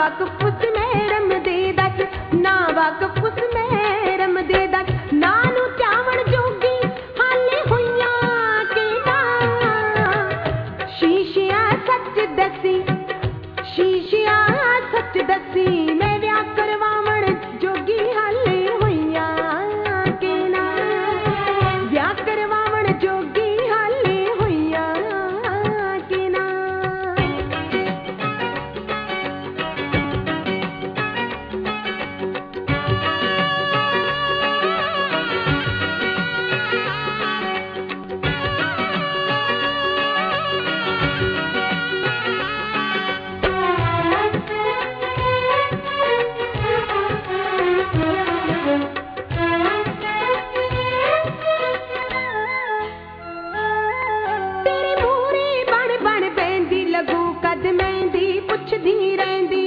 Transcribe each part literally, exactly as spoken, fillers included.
वाकफ उस मैडम दे दस, ना वाकफ उस मैडम दे दस, नानू त्यावण जोगी हाले होइयां के ना। शीशिया सच दसी, शीशिया सच दसी, मैं व्याह करवावण जोगी हाले होइयां के ना। व्याह करवावण जोगी हाले होइयां के ना। तेरे मूहरे बण बण पैंदी लगू कद मैंदी पुछदी रहिंदी।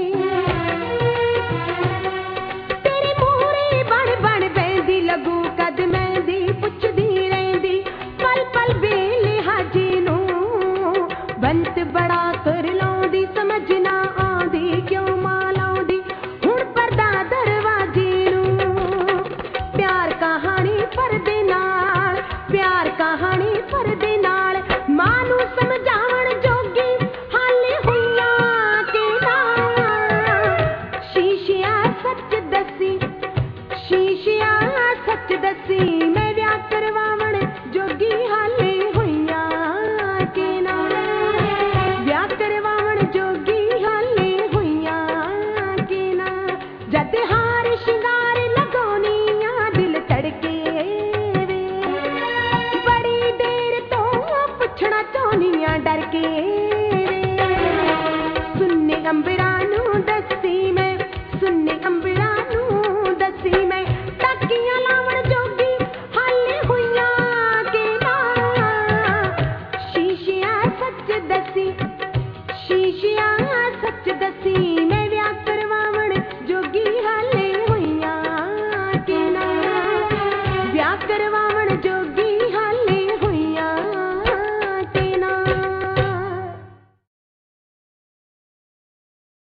तेरे मूहरे बण बण पैंदी लगू कद मैंदी पुछदी रहिंदी। पल पल बेलिहाजी नूं बंत बड़ा कर लाउंदी समझ